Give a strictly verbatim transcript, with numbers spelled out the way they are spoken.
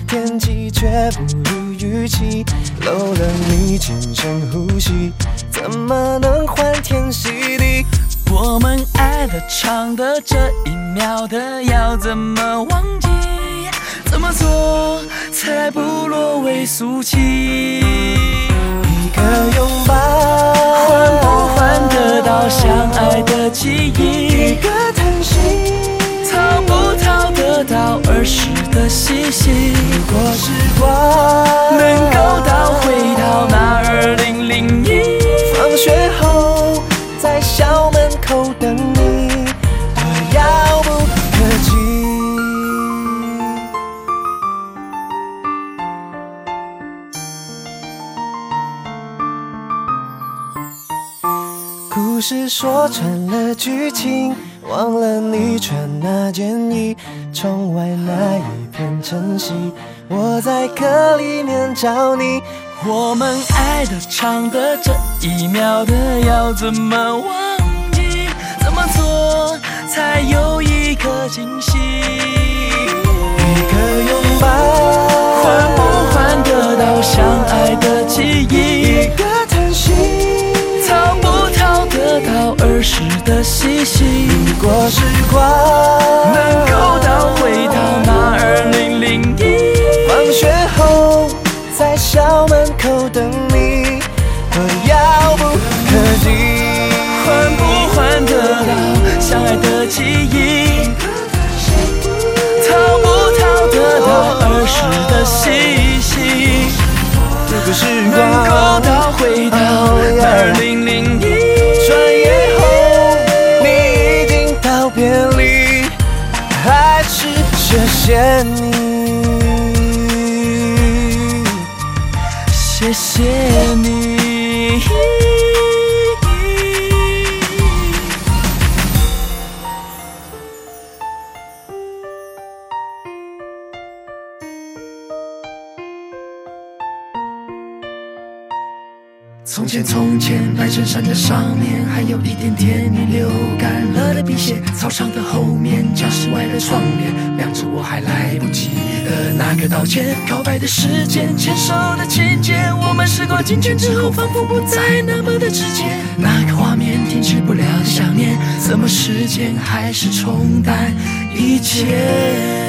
天气却不如预期，漏了你轻声呼吸，怎么能欢天喜地？ 我们爱的、唱的、这一秒的，要怎么忘记？怎么做才不落为俗气？ 一个拥抱， 换不换得到相爱的记忆？ 一个叹息， 逃不逃得到儿时的嬉戏？ 如果时光能够倒回到那二零零一， 放学后在校门口等你，多遥不可及。故事说穿了剧情，忘了你穿那件衣，窗外那一片晨曦，我在歌里面找你。 我们爱的、唱的、这一秒的，要怎么忘记？怎么做才有一个惊喜？ 一个拥抱， 换不换得到相爱的记忆？ 一个叹息， 逃不逃得到儿时的嬉戏？ 如果时光能够倒回到那二零零一， 放学后在校门口等你，多遥不可及。 换不换得到相爱的记忆？逃不逃得到儿时的嬉戏？ 如果时能光够倒回到二零零一， 转眼后你已经到别离，还是谢谢你， 谢谢你。从前，从前，白衬衫的上面还有一点点你流干了的笔血，操场的后面，教室外的窗帘，亮着我还来不及的那个道歉。告白的时间，牵手的情节，我们时过境迁之后，仿佛不再那么的直接。那个画面，停止不了的想念，怎么时间还是冲淡一切？